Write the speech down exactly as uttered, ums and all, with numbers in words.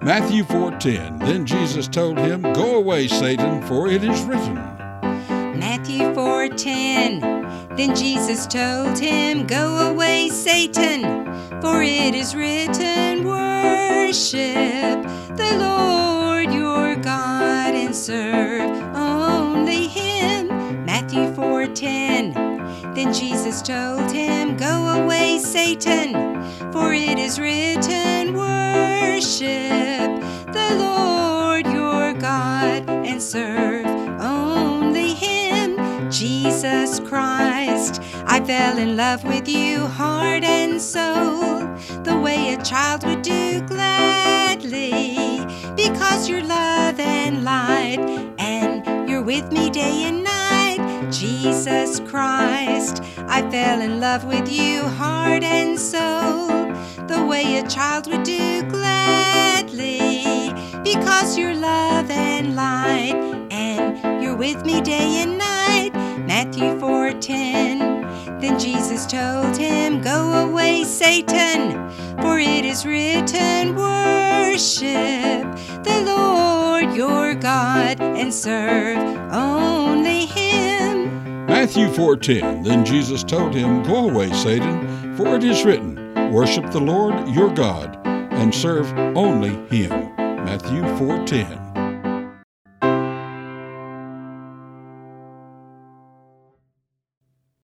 Matthew four ten. Then Jesus told him, "Go away, Satan, for it is written." Matthew four ten. Then Jesus told him, "Go away, Satan, for it is written, worship the Lord your God and serve only him." Matthew four ten. Then Jesus told him, "Go away, Satan, for it is written, worship the Lord your God and serve only him." Jesus Christ, I fell in love with you, heart and soul, the way a child would do gladly, because you're love and light, and you're with me day and night. Jesus Christ, I fell in love with you, heart and soul, the way a child would do gladly, because you're love and light, and you're with me day and night. Matthew four ten. Then Jesus told him, "Go away, Satan, for it is written, worship the Lord your God and serve only him." Matthew four ten. Then Jesus told him, "Go away, Satan, for it is written, worship the Lord your God and serve only him." Matthew four ten.